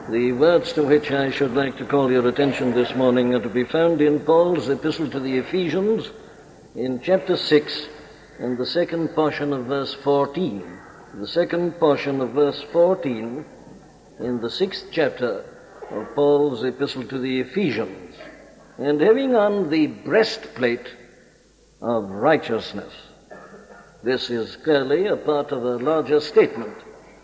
The words to which I should like to call your attention this morning are to be found in Paul's epistle to the Ephesians in chapter 6 and the second portion of verse 14. The second portion of verse 14 in the 6th chapter of Paul's epistle to the Ephesians. And having on the breastplate of righteousness. This is clearly a part of a larger statement.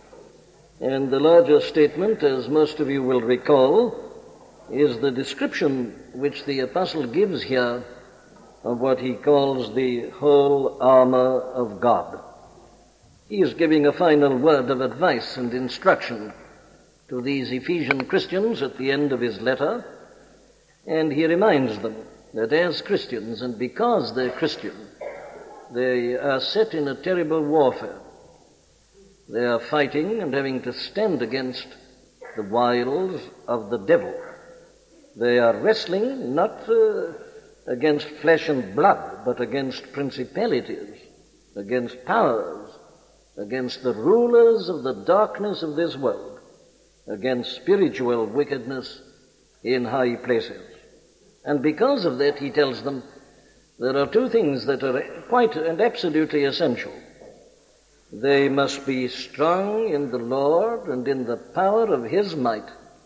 And the larger statement, as most of you will recall, is the description which the apostle gives here of what he calls the whole armor of God. He is giving a final word of advice and instruction to these Ephesian Christians at the end of his letter, and he reminds them that as Christians, and because they're Christian, they are set in a terrible warfare. They are fighting and having to stand against the wiles of the devil. They are wrestling not against flesh and blood, but against principalities, against powers, against the rulers of the darkness of this world, against spiritual wickedness in high places. And because of that, he tells them, there are two things that are quite and absolutely essential. They must be strong in the Lord and in the power of His might,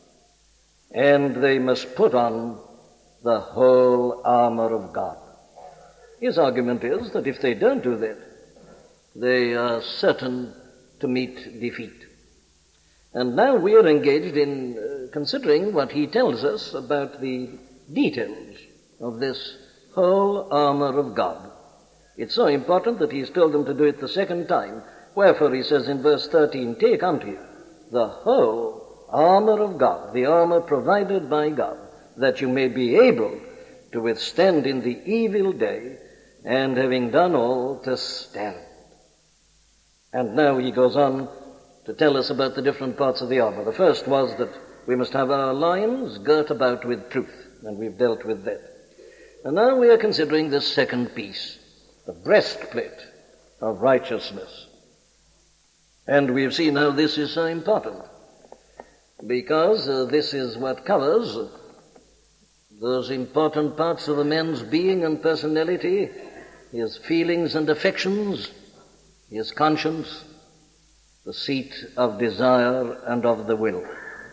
and they must put on the whole armor of God. His argument is that if they don't do that, they are certain to meet defeat. And now we are engaged in considering what he tells us about the details of this whole armor of God. It's so important that he's told them to do it the second time. Wherefore he says in verse 13, take unto you the whole armor of God, the armor provided by God, that you may be able to withstand in the evil day, and having done all, to stand. And now he goes on to tell us about the different parts of the armor. The first was that we must have our loins girt about with truth, and we've dealt with that. And now we are considering this second piece, the breastplate of righteousness. And we've seen how this is so important, because this is what covers those important parts of a man's being and personality, his feelings and affections, his conscience, the seat of desire and of the will.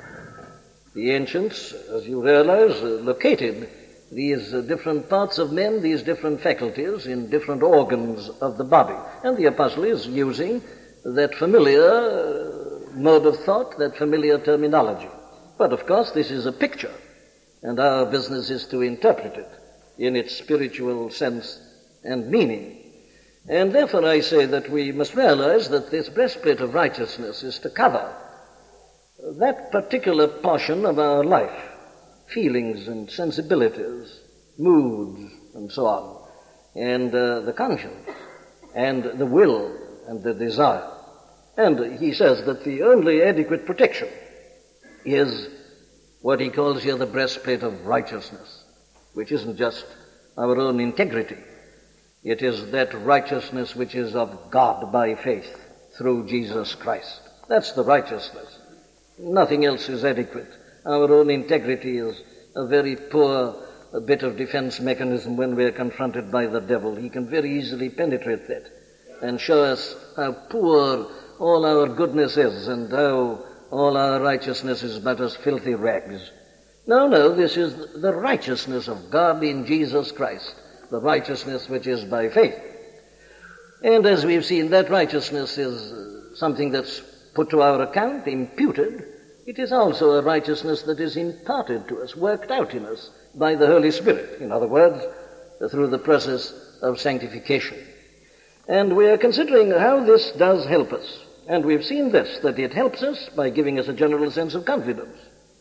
The ancients, as you realize, located these different parts of men, these different faculties in different organs of the body. And the apostle is using that familiar mode of thought, that familiar terminology. But of course this is a picture, and our business is to interpret it in its spiritual sense and meaning. And therefore I say that we must realize that this breastplate of righteousness is to cover that particular portion of our life, feelings and sensibilities, moods, and so on, and the conscience, and the will, and the desire. And he says that the only adequate protection is what he calls here the breastplate of righteousness, which isn't just our own integrity. It is that righteousness which is of God by faith through Jesus Christ. That's the righteousness. Nothing else is adequate. Our own integrity is a very poor bit of defense mechanism when we are confronted by the devil. He can very easily penetrate that and show us how poor all our goodness is and how all our righteousness is but as filthy rags. No, this is the righteousness of God in Jesus Christ, the righteousness which is by faith. And as we've seen, that righteousness is something that's put to our account, imputed. It is also a righteousness that is imparted to us, worked out in us by the Holy Spirit. In other words, through the process of sanctification. And we are considering how this does help us. And we've seen this, that it helps us by giving us a general sense of confidence.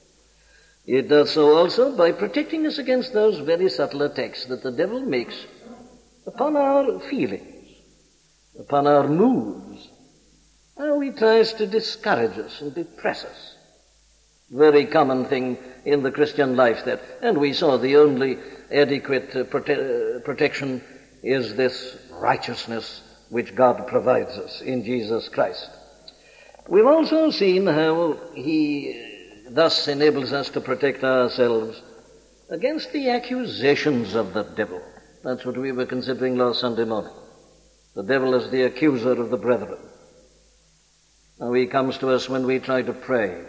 It does so also by protecting us against those very subtle attacks that the devil makes upon our feelings, upon our moods, how he tries to discourage us and depress us. Very common thing in the Christian life that, and we saw the only adequate protection is this righteousness which God provides us in Jesus Christ. We've also seen how he thus enables us to protect ourselves against the accusations of the devil. That's what we were considering last Sunday morning. The devil is the accuser of the brethren. How he comes to us when we try to pray.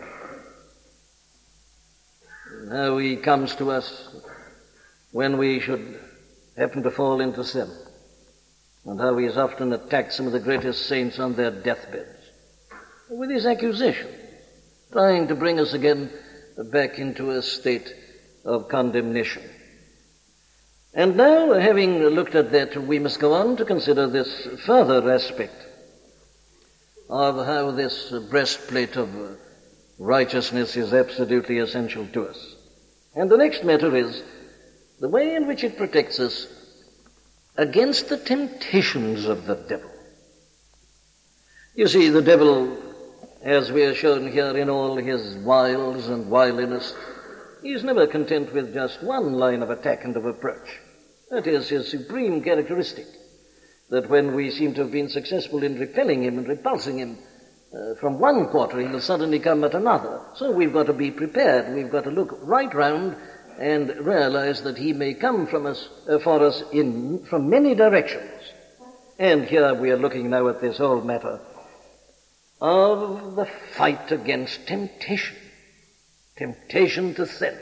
How he comes to us when we should happen to fall into sin. And how he has often attacked some of the greatest saints on their deathbeds with his accusations, trying to bring us again back into a state of condemnation. And now, having looked at that, we must go on to consider this further aspect of how this breastplate of righteousness is absolutely essential to us. And the next matter is the way in which it protects us against the temptations of the devil. You see, the devil, as we are shown here in all his wiles and wiliness, he is never content with just one line of attack and of approach. That is his supreme characteristic, that when we seem to have been successful in repelling him and repulsing him from one quarter, he'll suddenly come at another. So we've got to be prepared. We've got to look right round and realize that he may come from us, for us from many directions. And here we are looking now at this whole matter of the fight against temptation. Temptation to sin.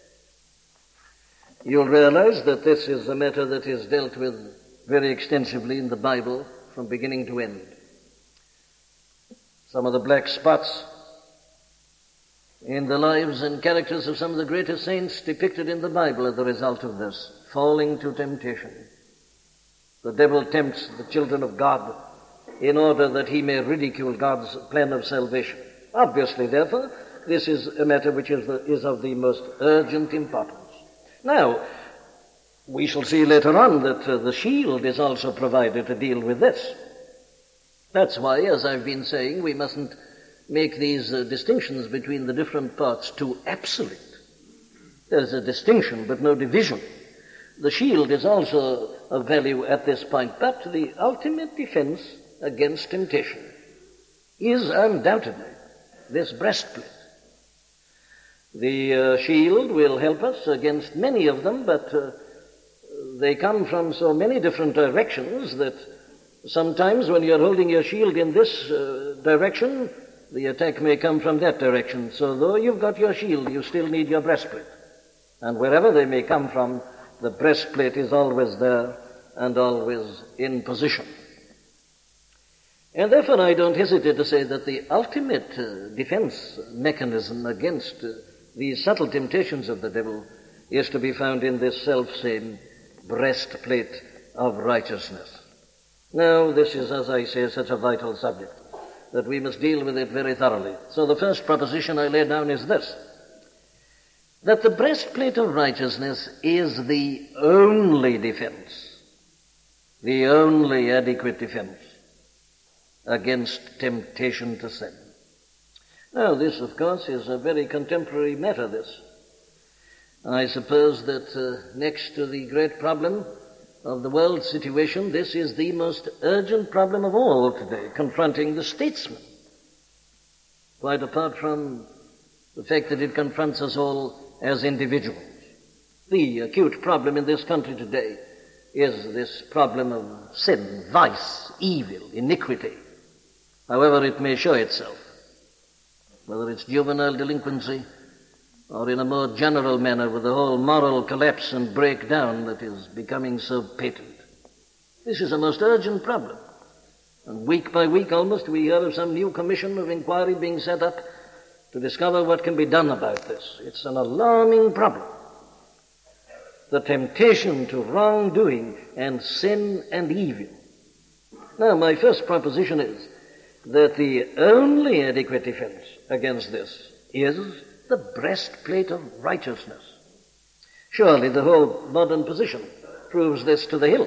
You'll realize that this is a matter that is dealt with very extensively in the Bible from beginning to end. Some of the black spots in the lives and characters of some of the greatest saints depicted in the Bible are the result of this, falling to temptation. The devil tempts the children of God in order that he may ridicule God's plan of salvation. Obviously, therefore, this is a matter which is of the most urgent importance. Now, we shall see later on that the shield is also provided to deal with this. That's why, as I've been saying, we mustn't make these distinctions between the different parts too absolute. There's a distinction, but no division. The shield is also of value at this point, but the ultimate defense against temptation is undoubtedly this breastplate. The shield will help us against many of them, but they come from so many different directions that sometimes when you're holding your shield in this direction, the attack may come from that direction. So though you've got your shield, you still need your breastplate. And wherever they may come from, the breastplate is always there and always in position. And therefore I don't hesitate to say that the ultimate defense mechanism against these subtle temptations of the devil is to be found in this self-same breastplate of righteousness. Now, this is, as I say, such a vital subject that we must deal with it very thoroughly. So the first proposition I lay down is this, that the breastplate of righteousness is the only defense, the only adequate defense against temptation to sin. Now, this, of course, is a very contemporary matter, this. I suppose that next to the great problem of the world situation, this is the most urgent problem of all today, confronting the statesman. Quite apart from the fact that it confronts us all as individuals. The acute problem in this country today is this problem of sin, vice, evil, iniquity, however it may show itself. Whether it's juvenile delinquency or in a more general manner with the whole moral collapse and breakdown that is becoming so patent. This is a most urgent problem. And week by week almost we hear of some new commission of inquiry being set up to discover what can be done about this. It's an alarming problem. The temptation to wrongdoing and sin and evil. Now, my first proposition is that the only adequate defense against this is the breastplate of righteousness. Surely the whole modern position proves this to the hilt.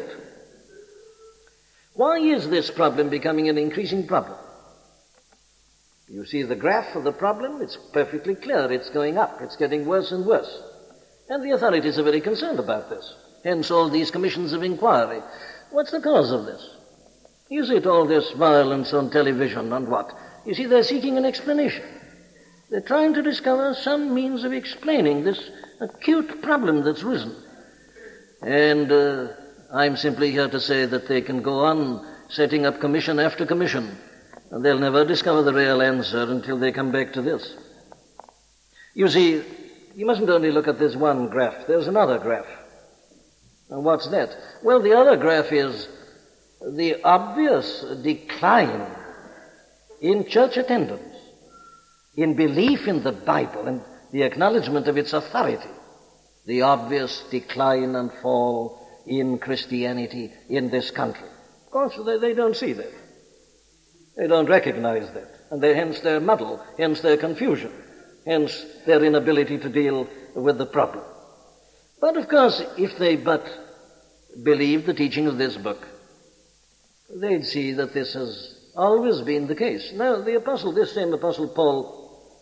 Why is this problem becoming an increasing problem? You see the graph of the problem, it's perfectly clear. It's going up. It's getting worse and worse. And the authorities are very concerned about this. Hence all these commissions of inquiry. What's the cause of this? Is it all this violence on television and what? You see, they're seeking an explanation. They're trying to discover some means of explaining this acute problem that's risen. And I'm simply here to say that they can go on setting up commission after commission, and they'll never discover the real answer until they come back to this. You see, you mustn't only look at this one graph. There's another graph. And what's that? Well, the other graph is the obvious decline in church attendance, in belief in the Bible and the acknowledgement of its authority. The obvious decline and fall in Christianity in this country. Of course, they don't see that. They don't recognize that. And hence their muddle, hence their confusion, hence their inability to deal with the problem. But of course, if they but believe the teaching of this book, they'd see that this has always been the case. Now, this same Apostle Paul,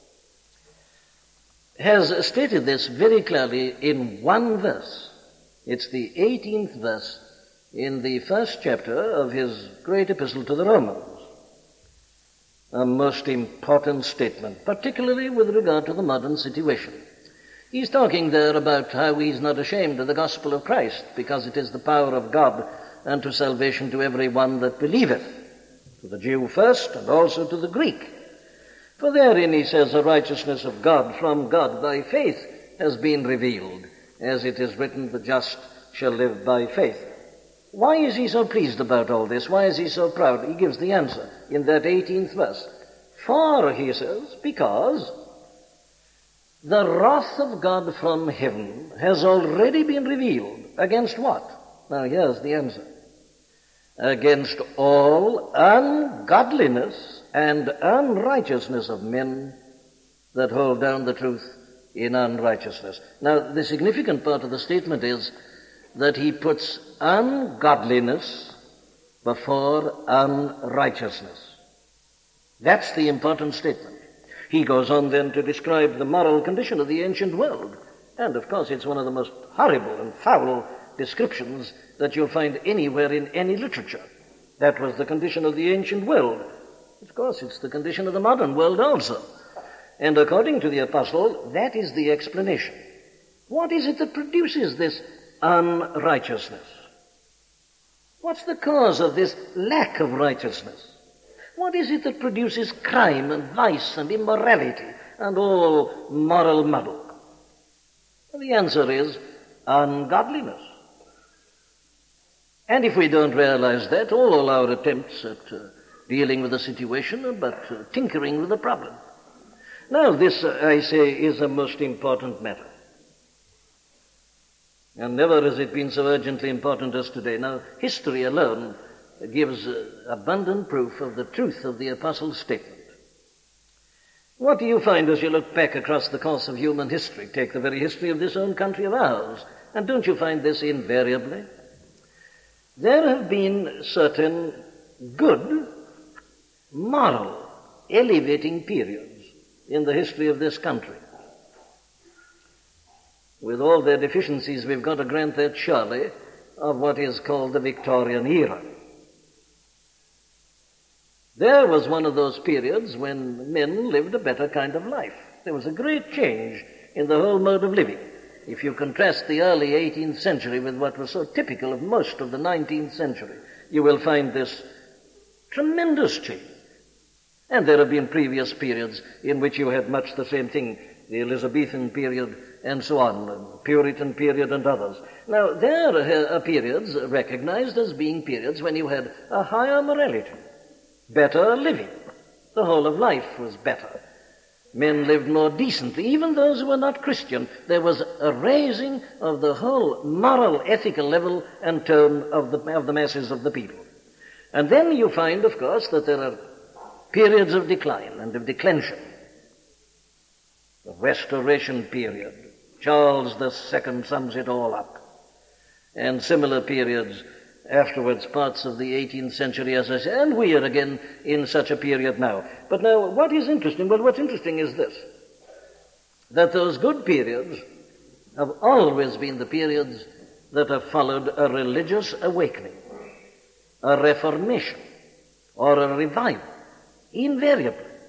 has stated this very clearly in one verse. It's the 18th verse in the first chapter of his great epistle to the Romans. A most important statement, particularly with regard to the modern situation. He's talking there about how he's not ashamed of the gospel of Christ, because it is the power of God unto salvation to every one that believeth, to the Jew first, and also to the Greek. For therein, he says, the righteousness of God from God by faith has been revealed, as it is written, the just shall live by faith. Why is he so pleased about all this? Why is he so proud? He gives the answer in that 18th verse. For, he says, because the wrath of God from heaven has already been revealed. Against what? Now here's the answer. Against all ungodliness and unrighteousness of men that hold down the truth in unrighteousness. Now, the significant part of the statement is that he puts ungodliness before unrighteousness. That's the important statement. He goes on then to describe the moral condition of the ancient world. And, of course, it's one of the most horrible and foul descriptions that you'll find anywhere in any literature. That was the condition of the ancient world. Of course, it's the condition of the modern world also. And according to the apostle, that is the explanation. What is it that produces this unrighteousness? What's the cause of this lack of righteousness? What is it that produces crime and vice and immorality and all moral muddle? Well, the answer is ungodliness. And if we don't realize that, all our attempts at dealing with the situation are but tinkering with the problem. Now, this, I say, is a most important matter. And never has it been so urgently important as today. Now, history alone gives abundant proof of the truth of the apostle's statement. What do you find as you look back across the course of human history? Take the very history of this own country of ours. And don't you find this invariably? There have been certain good, moral, elevating periods in the history of this country. With all their deficiencies, we've got to grant that surely of what is called the Victorian era. There was one of those periods when men lived a better kind of life. There was a great change in the whole mode of living. If you contrast the early 18th century with what was so typical of most of the 19th century, you will find this tremendous change. And there have been previous periods in which you had much the same thing, the Elizabethan period and so on, and Puritan period and others. Now, there are periods recognized as being periods when you had a higher morality, better living. The whole of life was better. Men lived more decently, even those who were not Christian. There was a raising of the whole moral, ethical level and tone of the masses of the people. And then you find, of course, that there are periods of decline and of declension. The Restoration period, Charles II sums it all up. And similar periods afterwards, parts of the 18th century, as I say, and we are again in such a period now. But now, what is interesting? Well, what's interesting is this, that those good periods have always been the periods that have followed a religious awakening, a reformation, or a revival, invariably.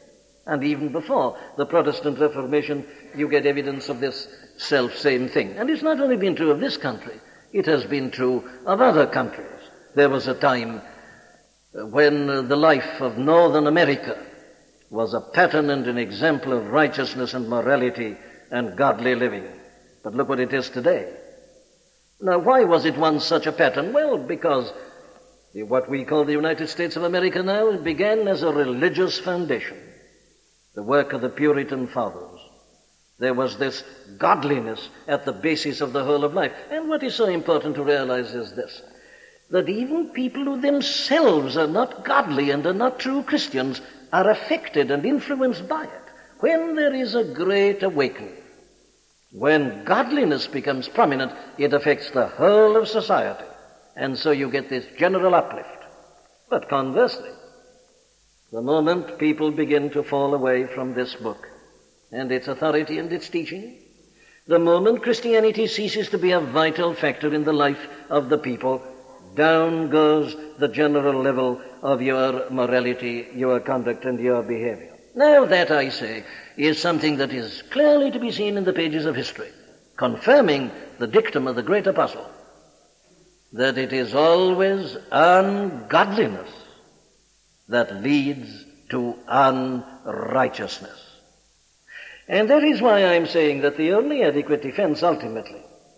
And even before the Protestant Reformation, you get evidence of this self-same thing. And it's not only been true of this country, it has been true of other countries. There was a time when the life of Northern America was a pattern and an example of righteousness and morality and godly living. But look what it is today. Now, why was it once such a pattern? Well, because what we call the United States of America now, it began as a religious foundation, the work of the Puritan fathers. There was this godliness at the basis of the whole of life. And what is so important to realize is this, that even people who themselves are not godly and are not true Christians are affected and influenced by it. When there is a great awakening, when godliness becomes prominent, it affects the whole of society. And so you get this general uplift. But conversely, the moment people begin to fall away from this book and its authority and its teaching, the moment Christianity ceases to be a vital factor in the life of the people, down goes the general level of your morality, your conduct, and your behavior. Now that, I say, is something that is clearly to be seen in the pages of history, confirming the dictum of the great apostle, that it is always ungodliness that leads to unrighteousness. And that is why I'm saying that the only adequate defense ultimately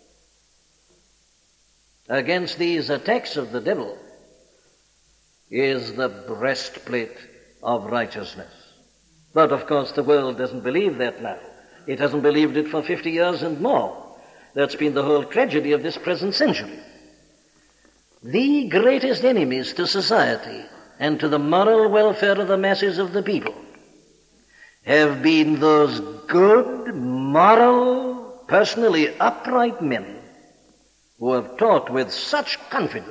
against these attacks of the devil is the breastplate of righteousness. But of course the world doesn't believe that now. It hasn't believed it for 50 years and more. That's been the whole tragedy of this present century. The greatest enemies to society and to the moral welfare of the masses of the people have been those good, moral, personally upright men who have taught with such confidence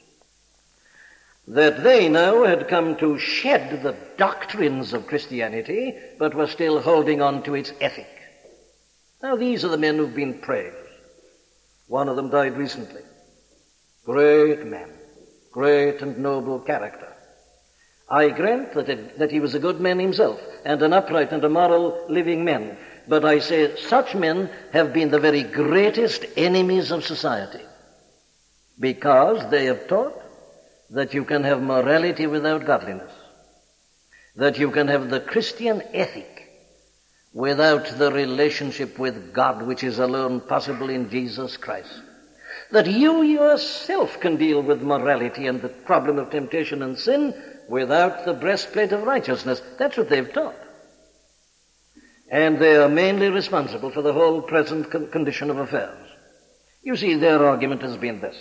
that they now had come to shed the doctrines of Christianity, but were still holding on to its ethic. Now these are the men who've been praised. One of them died recently. Great man, great and noble character. I grant that he was a good man himself, and an upright and a moral living man. But I say such men have been the very greatest enemies of society, because they have taught that you can have morality without godliness, that you can have the Christian ethic without the relationship with God, which is alone possible in Jesus Christ, that you yourself can deal with morality and the problem of temptation and sin without the breastplate of righteousness. That's what they've taught. And they are mainly responsible for the whole present condition of affairs. You see, their argument has been this,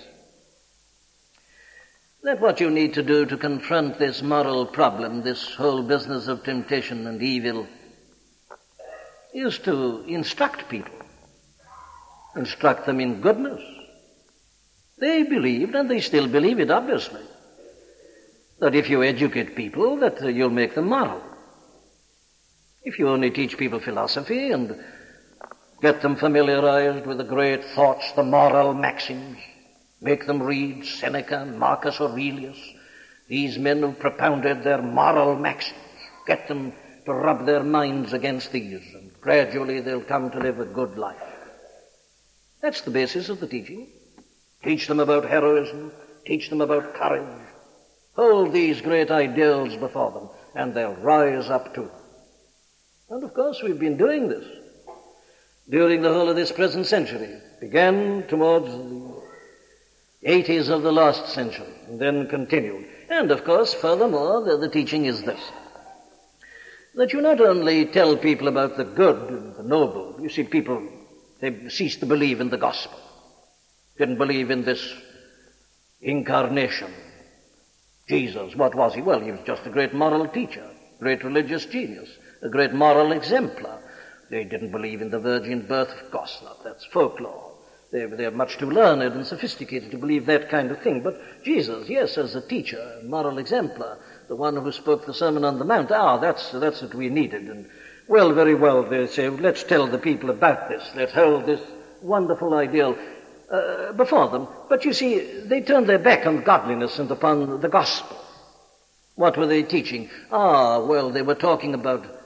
that what you need to do to confront this moral problem, this whole business of temptation and evil, is to instruct people. Instruct them in goodness. They believed, and they still believe it, obviously, that if you educate people, that you'll make them moral. If you only teach people philosophy and get them familiarized with the great thoughts, the moral maxims, make them read Seneca, Marcus Aurelius, these men who propounded their moral maxims, get them to rub their minds against these, and gradually they'll come to live a good life. That's the basis of the teaching. Teach them about heroism, teach them about courage. Hold these great ideals before them, and they'll rise up to them. And of course we've been doing this during the whole of this present century. It began towards the 80s of the last century, and then continued. And of course, furthermore, the teaching is this, that you not only tell people about the good and the noble. You see, people, they ceased to believe in the gospel, didn't believe in this incarnation. Jesus, what was he? Well, he was just a great moral teacher, great religious genius, a great moral exemplar. They didn't believe in the virgin birth, of course not. That's folklore. They're much too learned and sophisticated to believe that kind of thing. But Jesus, yes, as a teacher, a moral exemplar, the one who spoke the Sermon on the Mount, that's what we needed. And well, very well, they say, let's tell the people about this. Let's hold this wonderful ideal before them. But you see, they turned their back on godliness and upon the gospel. What were they teaching? Well, they were talking about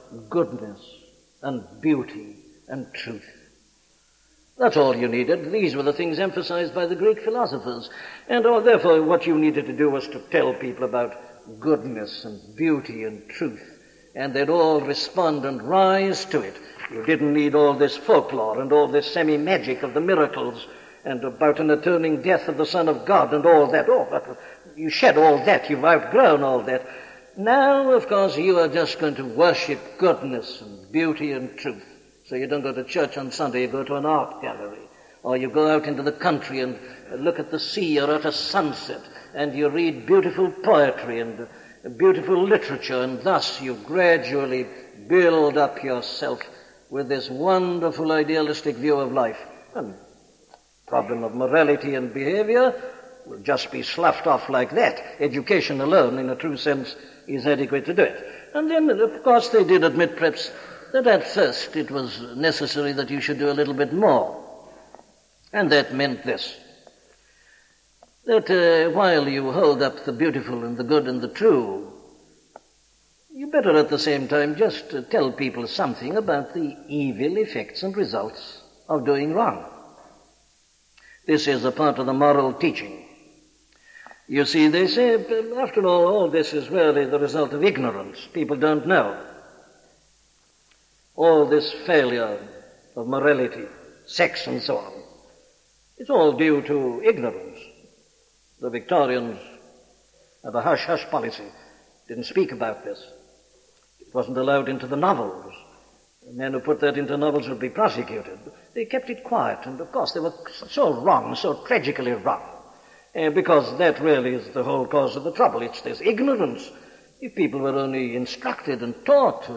goodness and beauty and truth. That's all you needed. These were the things emphasized by the Greek philosophers. And therefore what you needed to do was to tell people about goodness and beauty and truth. And they'd all respond and rise to it. You didn't need all this folklore and all this semi-magic of the miracles and about an atoning death of the Son of God and all that. You shed all that. You've outgrown all that. Now, of course, you are just going to worship goodness and beauty and truth. So you don't go to church on Sunday, you go to an art gallery. Or you go out into the country and look at the sea or at a sunset, and you read beautiful poetry and beautiful literature, and thus you gradually build up yourself with this wonderful idealistic view of life. And the problem of morality and behavior will just be sloughed off like that. Education alone, in a true sense, is adequate to do it. And then, of course, they did admit perhaps that at first it was necessary that you should do a little bit more. And that meant this, that while you hold up the beautiful and the good and the true, you better at the same time just tell people something about the evil effects and results of doing wrong. This is a part of the moral teaching. You see, they say, after all this is really the result of ignorance. People don't know. All this failure of morality, sex and so on, it's all due to ignorance. The Victorians had a hush-hush policy, didn't speak about this. It wasn't allowed into the novels. The men who put that into novels would be prosecuted. They kept it quiet, and of course they were so wrong, so tragically wrong, because that really is the whole cause of the trouble. It's this ignorance. If people were only instructed and taught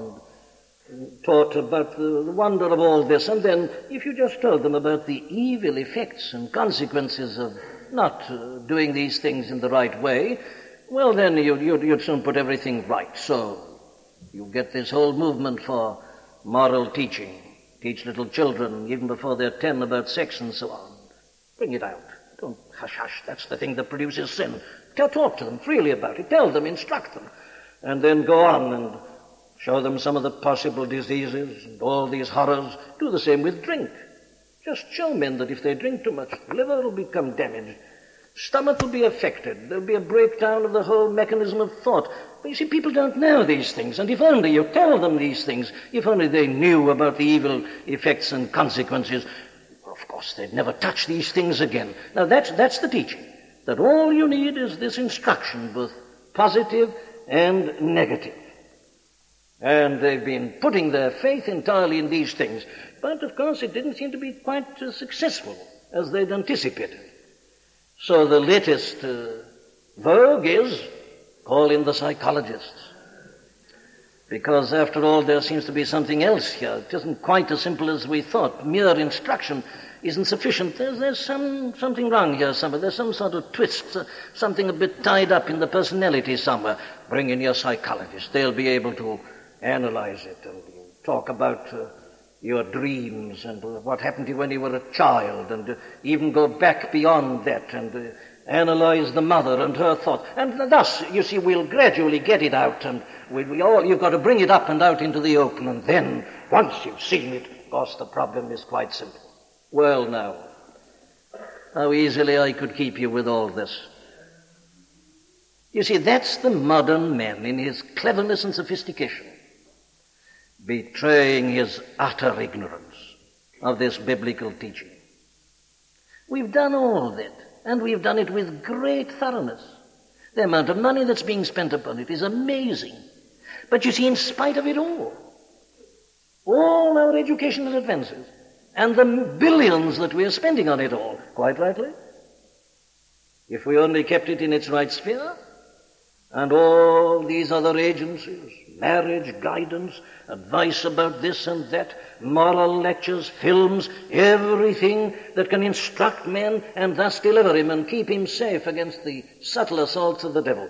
about the wonder of all this, and then if you just told them about the evil effects and consequences of not doing these things in the right way, well, then you'd soon put everything right. So you get this whole movement for moral teaching. Teach little children, even before they're 10, about sex and so on. Bring it out. Don't hush. That's the thing that produces sin. Talk to them freely about it. Tell them, instruct them. And then go on and show them some of the possible diseases and all these horrors. Do the same with drink. Just show men that if they drink too much, the liver will become damaged. Stomach will be affected. There'll be a breakdown of the whole mechanism of thought. But you see, people don't know these things. And if only you tell them these things, if only they knew about the evil effects and consequences, of course they'd never touch these things again. Now that's the teaching. That all you need is this instruction, both positive and negative. And they've been putting their faith entirely in these things. But, of course, it didn't seem to be quite successful as they'd anticipated. So the latest vogue is call in the psychologists. Because, after all, there seems to be something else here. It isn't quite as simple as we thought. Mere instruction isn't sufficient. There's something wrong here somewhere. There's some sort of twist, something a bit tied up in the personality somewhere. Bring in your psychologist. They'll be able to analyze it and talk about your dreams and what happened to you when you were a child, and even go back beyond that and analyze the mother and her thought. And thus, you see, we'll gradually get it out, and you've got to bring it up and out into the open, and then, once you've seen it, of course, the problem is quite simple. Well, now, how easily I could keep you with all this. You see, that's the modern man in his cleverness and sophistication, betraying his utter ignorance of this biblical teaching. We've done all that, and we've done it with great thoroughness. The amount of money that's being spent upon it is amazing. But you see, in spite of it all our educational advances, and the billions that we are spending on it all, quite rightly, if we only kept it in its right sphere, and all these other agencies, marriage, guidance, advice about this and that, moral lectures, films, everything that can instruct men and thus deliver him and keep him safe against the subtle assaults of the devil.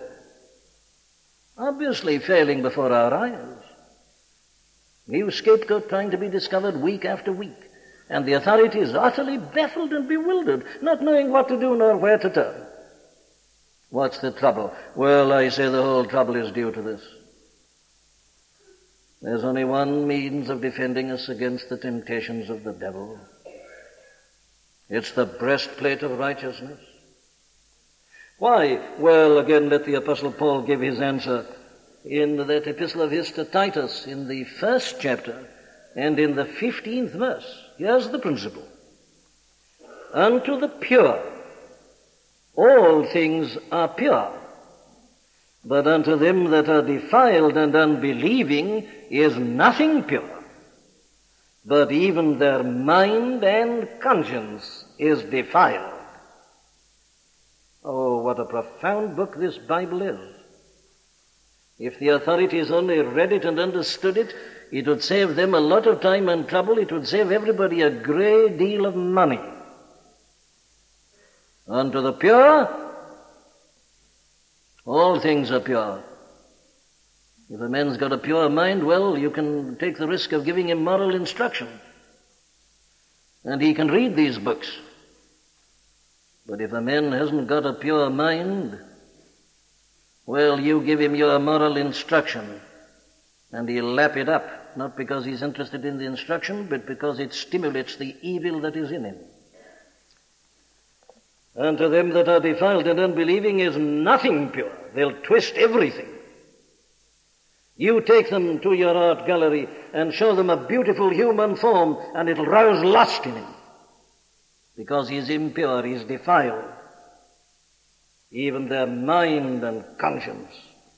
Obviously failing before our eyes. New scapegoat trying to be discovered week after week, and the authorities utterly baffled and bewildered, not knowing what to do nor where to turn. What's the trouble? Well, I say the whole trouble is due to this. There's only one means of defending us against the temptations of the devil. It's the breastplate of righteousness. Why? Well, again, let the Apostle Paul give his answer in that epistle of his to Titus, in the 1st chapter and in the 15th verse. Here's the principle. Unto the pure, all things are pure, but unto them that are defiled and unbelieving is nothing pure, but even their mind and conscience is defiled. Oh, what a profound book this Bible is. If the authorities only read it and understood it, it would save them a lot of time and trouble. It would save everybody a great deal of money. Unto the pure, all things are pure. If a man's got a pure mind, well, you can take the risk of giving him moral instruction. And he can read these books. But if a man hasn't got a pure mind, well, you give him your moral instruction, and he'll lap it up, not because he's interested in the instruction, but because it stimulates the evil that is in him. Unto them that are defiled and unbelieving is nothing pure. They'll twist everything. You take them to your art gallery and show them a beautiful human form, and it'll rouse lust in him. Because he's impure, he's defiled. Even their mind and conscience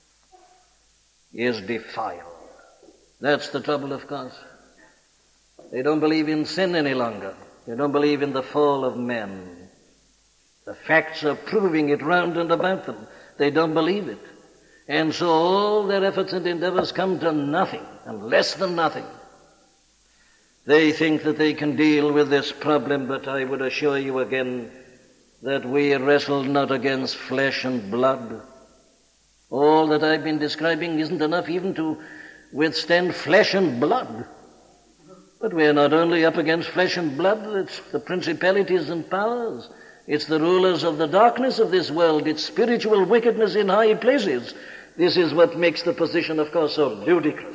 is defiled. That's the trouble, of course. They don't believe in sin any longer. They don't believe in the fall of men. The facts are proving it round and about them. They don't believe it. And so all their efforts and endeavors come to nothing, and less than nothing. They think that they can deal with this problem, but I would assure you again that we wrestle not against flesh and blood. All that I've been describing isn't enough even to withstand flesh and blood. But we're not only up against flesh and blood, it's the principalities and powers. It's the rulers of the darkness of this world. It's spiritual wickedness in high places. This is what makes the position, of course, so ludicrous.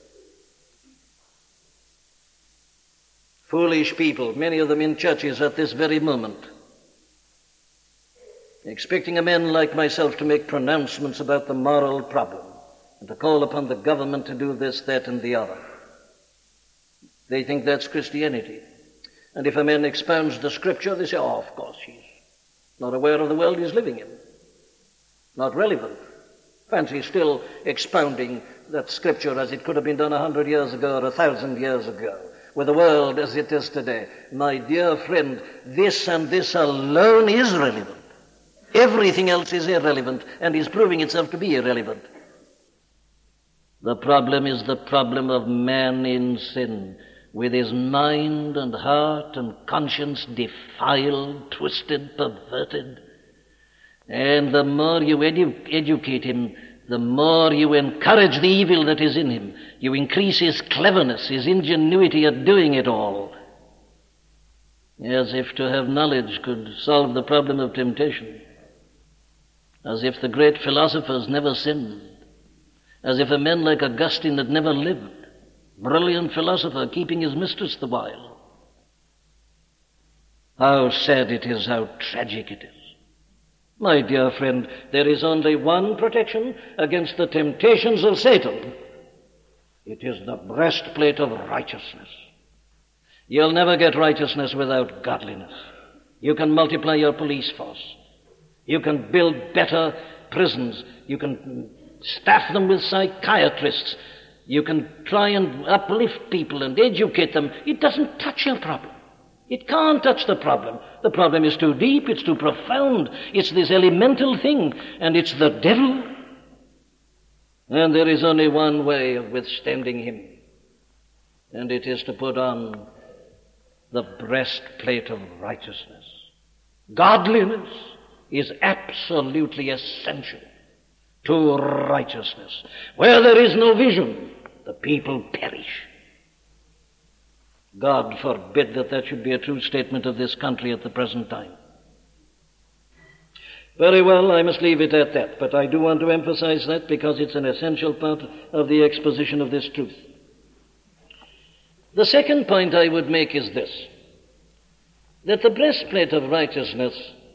Foolish people, many of them in churches at this very moment, expecting a man like myself to make pronouncements about the moral problem and to call upon the government to do this, that, and the other. They think that's Christianity. And if a man expounds the Scripture, they say, oh, of course, he's not aware of the world he's living in. Not relevant. Fancy still expounding that Scripture as it could have been done 100 years ago or 1,000 years ago, with the world as it is today. My dear friend, this and this alone is relevant. Everything else is irrelevant and is proving itself to be irrelevant. The problem is the problem of man in sin, with his mind and heart and conscience defiled, twisted, perverted. And the more you educate him, the more you encourage the evil that is in him. You increase his cleverness, his ingenuity at doing it all. As if to have knowledge could solve the problem of temptation. As if the great philosophers never sinned. As if a man like Augustine had never lived. Brilliant philosopher, keeping his mistress the while. How sad it is, how tragic it is. My dear friend, there is only one protection against the temptations of Satan. It is the breastplate of righteousness. You'll never get righteousness without godliness. You can multiply your police force. You can build better prisons. You can staff them with psychiatrists. You can try and uplift people and educate them. It doesn't touch your problem. It can't touch the problem. The problem is too deep, it's too profound. It's this elemental thing, and it's the devil. And there is only one way of withstanding him, and it is to put on the breastplate of righteousness. Godliness is absolutely essential to righteousness. Where there is no vision, the people perish. God forbid that should be a true statement of this country at the present time. Very well, I must leave it at that, but I do want to emphasize that because it's an essential part of the exposition of this truth. The second point I would make is this, that the breastplate of righteousness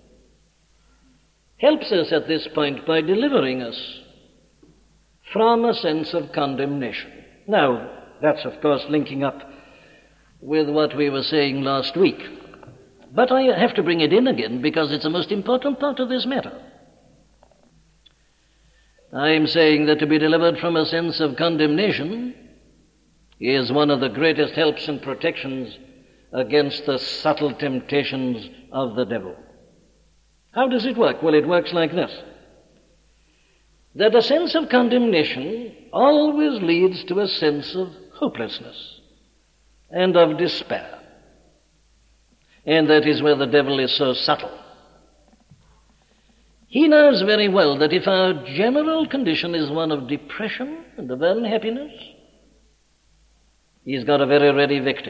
helps us at this point by delivering us from a sense of condemnation. Now, that's of course linking up with what we were saying last week. But I have to bring it in again because it's the most important part of this matter. I'm saying that to be delivered from a sense of condemnation is one of the greatest helps and protections against the subtle temptations of the devil. How does it work? Well, it works like this. That a sense of condemnation always leads to a sense of hopelessness and of despair. And that is where the devil is so subtle. He knows very well that if our general condition is one of depression and of unhappiness, he's got a very ready victim.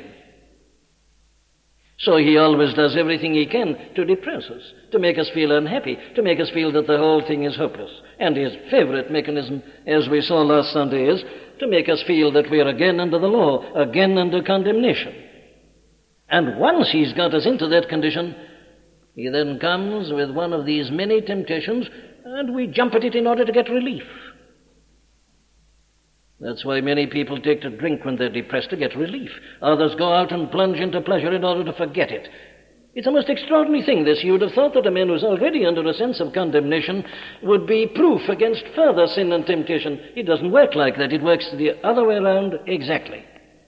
So he always does everything he can to depress us, to make us feel unhappy, to make us feel that the whole thing is hopeless. And his favorite mechanism, as we saw last Sunday, is to make us feel that we are again under the law, again under condemnation. And once he's got us into that condition, he then comes with one of these many temptations, and we jump at it in order to get relief. That's why many people take to drink when they're depressed to get relief. Others go out and plunge into pleasure in order to forget it. It's a most extraordinary thing, this. You would have thought that a man who's already under a sense of condemnation would be proof against further sin and temptation. It doesn't work like that. It works the other way around exactly.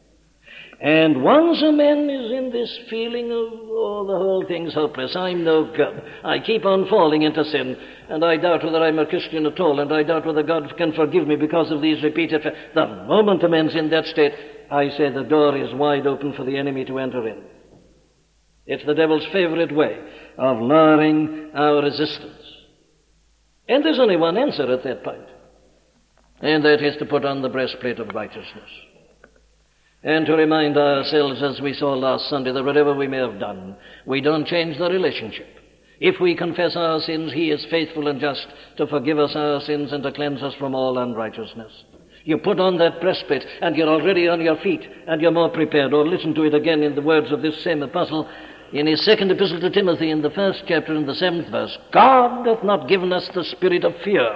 And once a man is in this feeling of, the whole thing's hopeless, I'm no good, I keep on falling into sin, and I doubt whether I'm a Christian at all, and I doubt whether God can forgive me because of these repeated... The moment a man's in that state, I say the door is wide open for the enemy to enter in. It's the devil's favorite way of lowering our resistance. And there's only one answer at that point, and that is to put on the breastplate of righteousness. And to remind ourselves, as we saw last Sunday, that whatever we may have done, we don't change the relationship. If we confess our sins, he is faithful and just to forgive us our sins and to cleanse us from all unrighteousness. You put on that breastplate, and you're already on your feet, and you're more prepared. Or listen to it again in the words of this same apostle in his second epistle to Timothy in the 1st chapter in the 7th verse. God hath not given us the spirit of fear,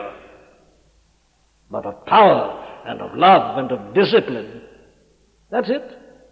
but of power and of love and of discipline. That's it.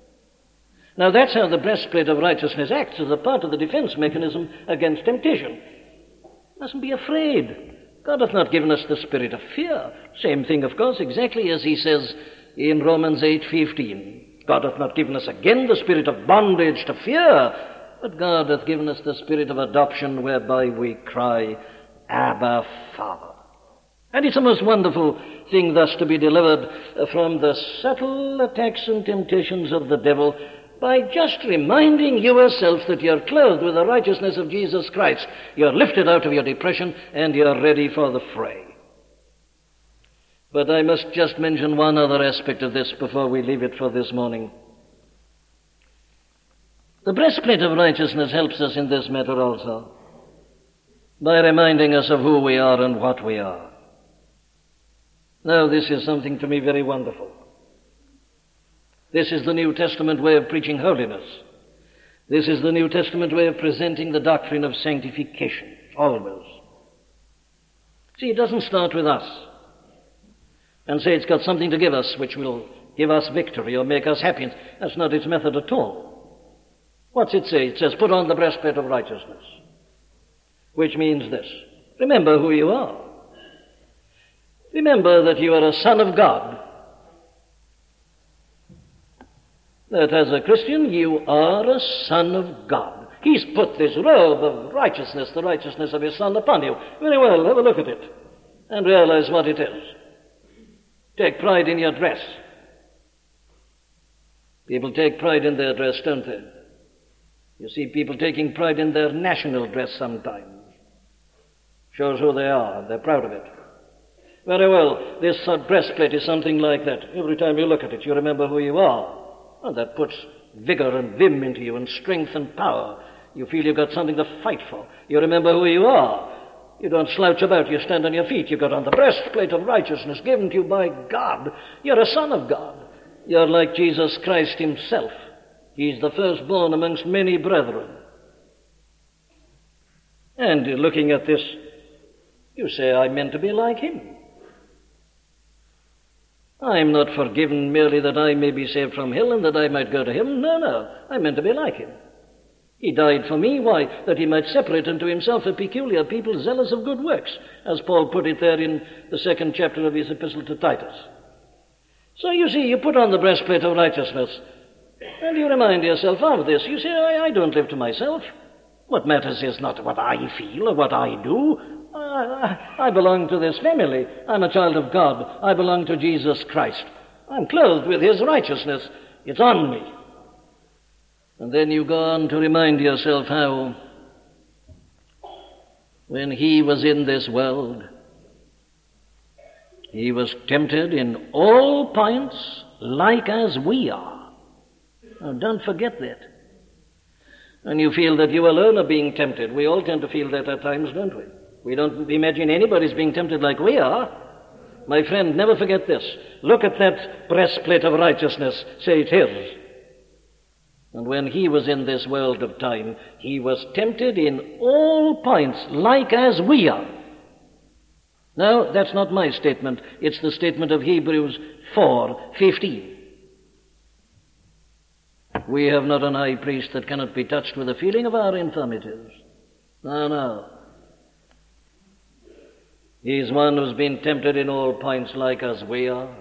Now that's how the breastplate of righteousness acts as a part of the defense mechanism against temptation. Mustn't be afraid. God hath not given us the spirit of fear. Same thing, of course, exactly as he says in Romans 8:15. God hath not given us again the spirit of bondage to fear, but God hath given us the spirit of adoption whereby we cry, Abba, Father. And it's a most wonderful thing thus to be delivered from the subtle attacks and temptations of the devil by just reminding yourself that you're clothed with the righteousness of Jesus Christ. You're lifted out of your depression and you're ready for the fray. But I must just mention one other aspect of this before we leave it for this morning. The breastplate of righteousness helps us in this matter also by reminding us of who we are and what we are. Now, this is something to me very wonderful. This is the New Testament way of preaching holiness. This is the New Testament way of presenting the doctrine of sanctification, always. See, it doesn't start with us and say it's got something to give us which will give us victory or make us happy. That's not its method at all. What's it say? It says, put on the breastplate of righteousness, which means this. Remember who you are. Remember that you are a son of God. That as a Christian, you are a son of God. He's put this robe of righteousness, the righteousness of his Son, upon you. Very well, have a look at it and realize what it is. Take pride in your dress. People take pride in their dress, don't they? You see people taking pride in their national dress sometimes. Shows who they are. They're proud of it. Very well, this breastplate is something like that. Every time you look at it, you remember who you are. And that puts vigor and vim into you and strength and power. You feel you've got something to fight for. You remember who you are. You don't slouch about. You stand on your feet. You've got on the breastplate of righteousness given to you by God. You're a son of God. You're like Jesus Christ himself. He's the firstborn amongst many brethren. And looking at this, you say, I'm meant to be like him. I'm not forgiven merely that I may be saved from hell and that I might go to heaven. No, I'm meant to be like him. He died for me. Why? That he might separate unto himself a peculiar people zealous of good works, as Paul put it there in the 2nd chapter of his epistle to Titus. So you see, you put on the breastplate of righteousness, and you remind yourself of this. You say, I don't live to myself. What matters is not what I feel or what I do. I belong to this family. I'm a child of God. I belong to Jesus Christ. I'm clothed with his righteousness. It's on me. And then you go on to remind yourself how, when he was in this world, he was tempted in all points like as we are. Now, don't forget that. And you feel that you alone are being tempted. We all tend to feel that at times, don't we? We don't imagine anybody's being tempted like we are. My friend, never forget this. Look at that breastplate of righteousness. Say it is. And when he was in this world of time, he was tempted in all points like as we are. Now, that's not my statement. It's the statement of Hebrews 4:15. We have not an high priest that cannot be touched with the feeling of our infirmities. No. He's one who's been tempted in all points like as we are,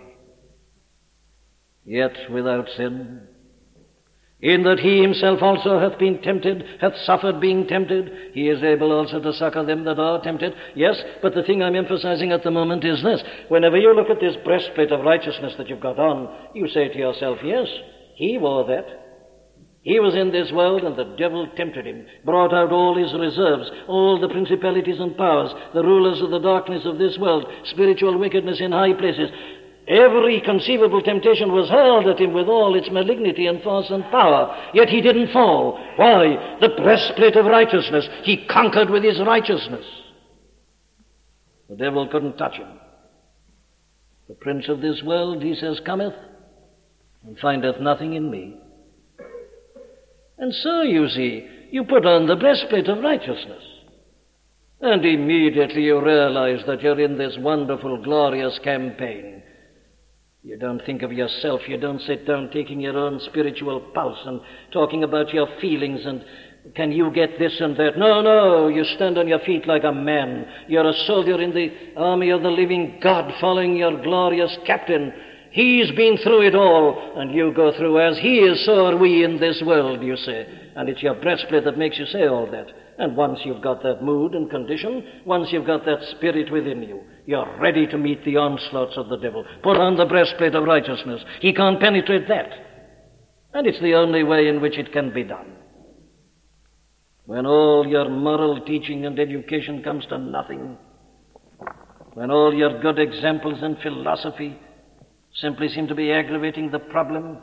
yet without sin. In that he himself also hath been tempted, hath suffered being tempted, he is able also to succor them that are tempted. Yes, but the thing I'm emphasizing at the moment is this. Whenever you look at this breastplate of righteousness that you've got on, you say to yourself, yes, he wore that. He was in this world, and the devil tempted him, brought out all his reserves, all the principalities and powers, the rulers of the darkness of this world, spiritual wickedness in high places. Every conceivable temptation was hurled at him with all its malignity and force and power, yet he didn't fall. Why? The breastplate of righteousness. He conquered with his righteousness. The devil couldn't touch him. The prince of this world, he says, cometh and findeth nothing in me. And so, you see, you put on the breastplate of righteousness. And immediately you realize that you're in this wonderful, glorious campaign. You don't think of yourself. You don't sit down taking your own spiritual pulse and talking about your feelings and can you get this and that. No. You stand on your feet like a man. You're a soldier in the army of the living God, following your glorious captain. He's been through it all, and you go through as he is, so are we in this world, you say. And it's your breastplate that makes you say all that. And once you've got that mood and condition, once you've got that spirit within you, you're ready to meet the onslaughts of the devil. Put on the breastplate of righteousness. He can't penetrate that. And it's the only way in which it can be done. When all your moral teaching and education comes to nothing, when all your good examples and philosophy simply seem to be aggravating the problem,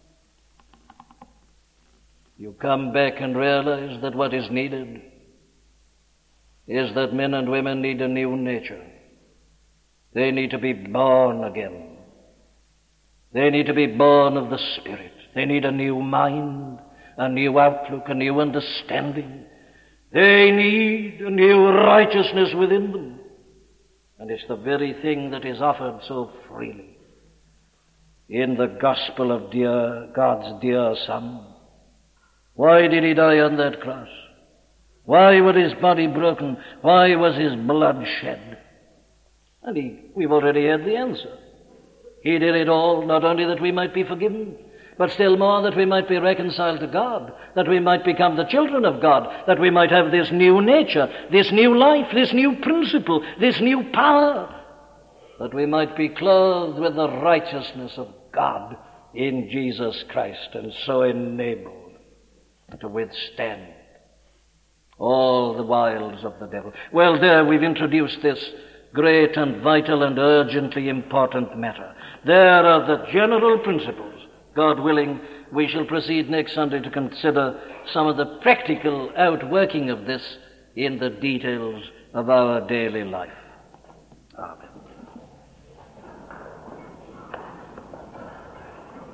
you come back and realize that what is needed is that men and women need a new nature. They need to be born again. They need to be born of the Spirit. They need a new mind, a new outlook, a new understanding. They need a new righteousness within them. And it's the very thing that is offered so freely in the gospel of God's dear Son. Why did he die on that cross? Why was his body broken? Why was his blood shed? And we've already had the answer. He did it all, not only that we might be forgiven, but still more that we might be reconciled to God, that we might become the children of God, that we might have this new nature, this new life, this new principle, this new power, that we might be clothed with the righteousness of God in Jesus Christ, and so enabled to withstand all the wiles of the devil. Well, there we've introduced this great and vital and urgently important matter. There are the general principles. God willing, we shall proceed next Sunday to consider some of the practical outworking of this in the details of our daily life. Amen.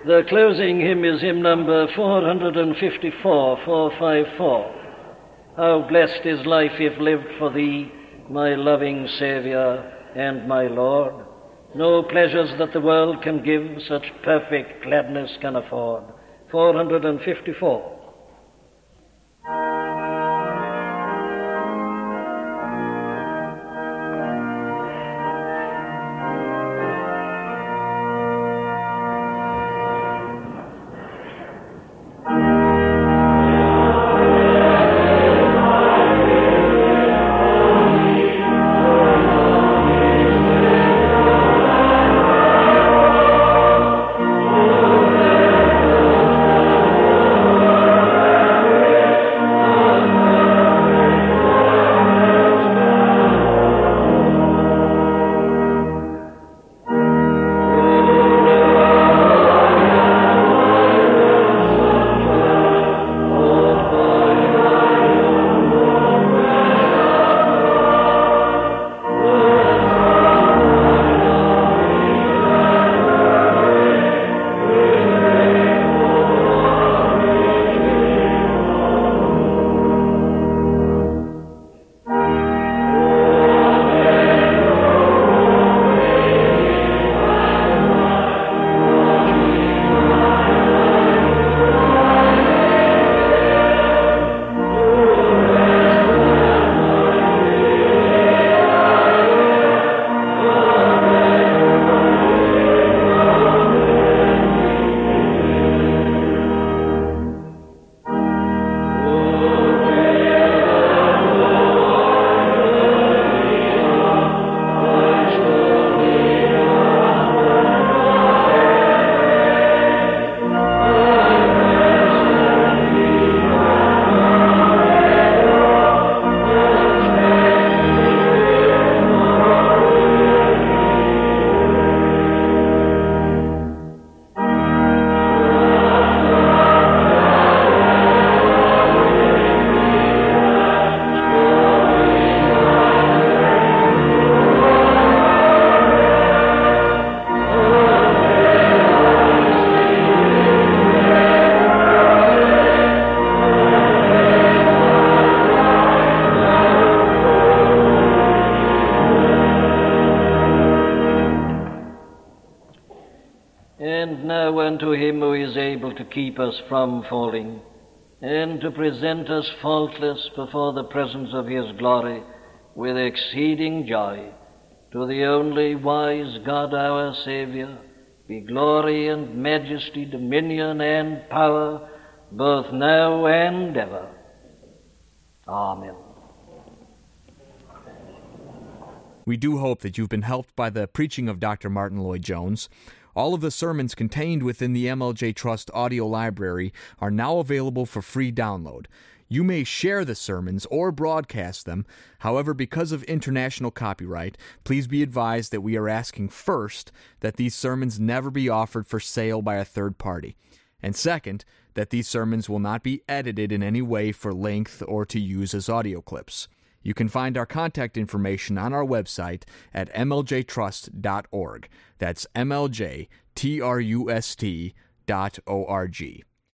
The closing hymn is hymn number 454, 454. How blessed is life if lived for thee, my loving Saviour and my Lord. No pleasures that the world can give such perfect gladness can afford. 454. Unto him who is able to keep us from falling, and to present us faultless before the presence of his glory with exceeding joy, to the only wise God our Saviour, be glory and majesty, dominion and power, both now and ever. Amen. We do hope that you've been helped by the preaching of Dr. Martyn Lloyd-Jones. All of the sermons contained within the MLJ Trust audio library are now available for free download. You may share the sermons or broadcast them. However, because of international copyright, please be advised that we are asking first that these sermons never be offered for sale by a third party. And second, that these sermons will not be edited in any way for length or to use as audio clips. You can find our contact information on our website at mljtrust.org. That's mljtrust.org.